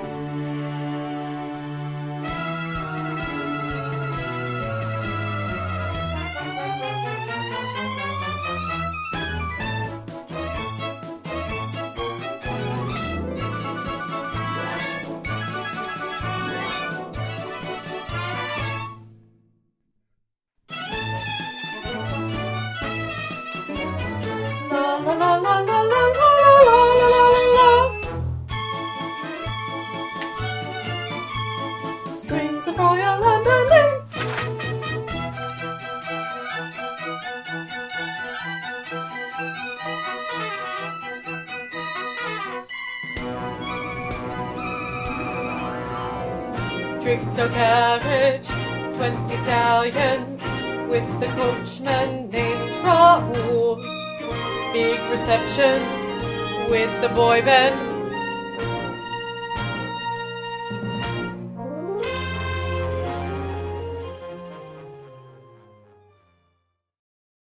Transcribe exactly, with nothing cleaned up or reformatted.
La la la la la la la la la la la. Strings of royal underlings. Drigto carriage, twenty stallions, with the coachman named Raoul. Big reception with the boy band